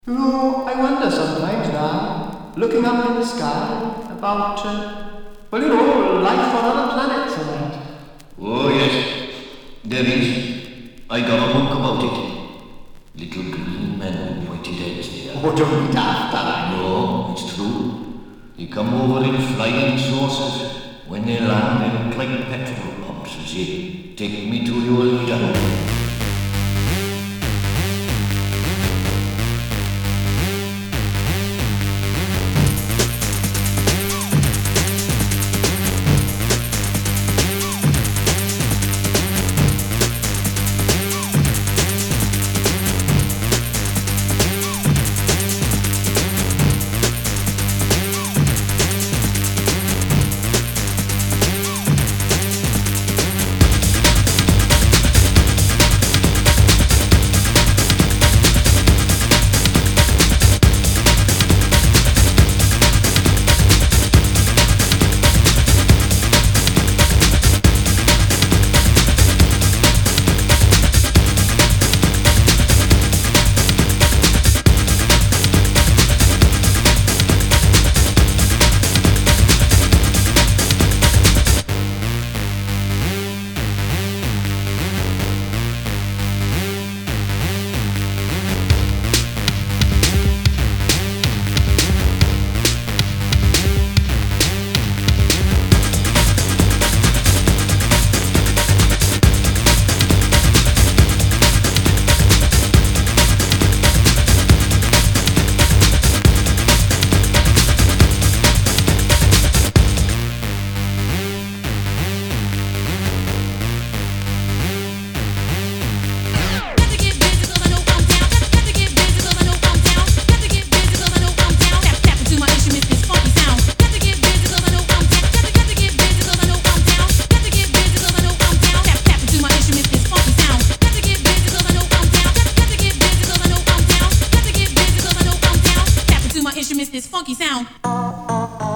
Oh, I wonder sometimes now, looking up in the sky, about, life on other planets and that. Oh yes, there is. I got a book about it. Little green men with pointed heads there. Oh, don't be daft, Alan. No, it's true. They come over in flying saucers. When they land, they look like petrol pumps and say, "Take me to your leader." This funky sound.